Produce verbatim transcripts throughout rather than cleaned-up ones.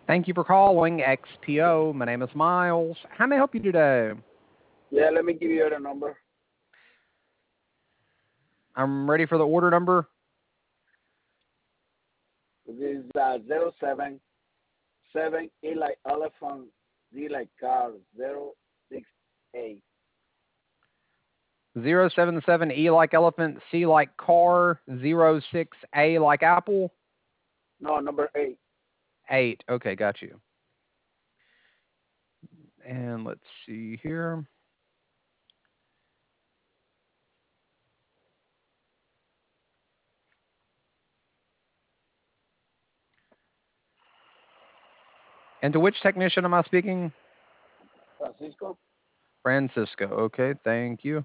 Thank you for calling X P O. My name is Miles. How may I help you today? Yeah, let me give you the number. I'm ready for the order number. This is uh, zero seven seven E like elephant, Z like car, zero six A. zero seven seven E like elephant, C like car, zero six A like apple. No, number eight. eight. Okay, got you. And let's see here. And to which technician am I speaking? Francisco? Francisco. Okay, thank you.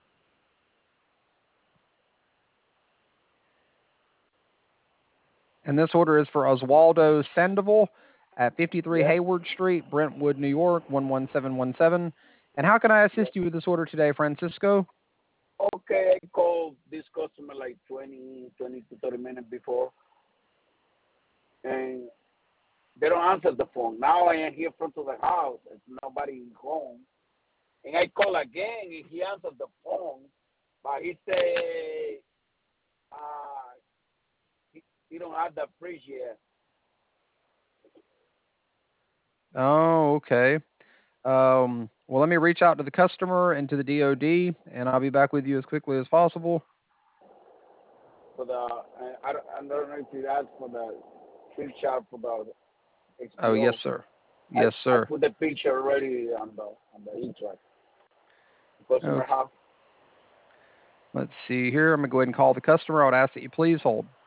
And this order is for Oswaldo Sandoval at fifty-three Yes. Hayward Street, Brentwood, New York, one one seven one seven. And how can I Yes. assist you with this order today, Francisco? Okay, I called this customer like twenty, twenty to thirty minutes before, and they don't answer the phone. Now I am here front of the house. There's nobody home. And I call again, and he answered the phone, but he say uh, he, he don't have the fridge yet. Oh, okay. Um, well, let me reach out to the customer and to the D O D, and I'll be back with you as quickly as possible. For the, I, don't, I don't know if you asked for the flip chart for the Oh, yes, H P O. sir. I, Yes, I sir. put the picture already on the on the e-track. The customer Okay. have. Let's see here. I'm going to go ahead and call the customer. I would ask that you please hold.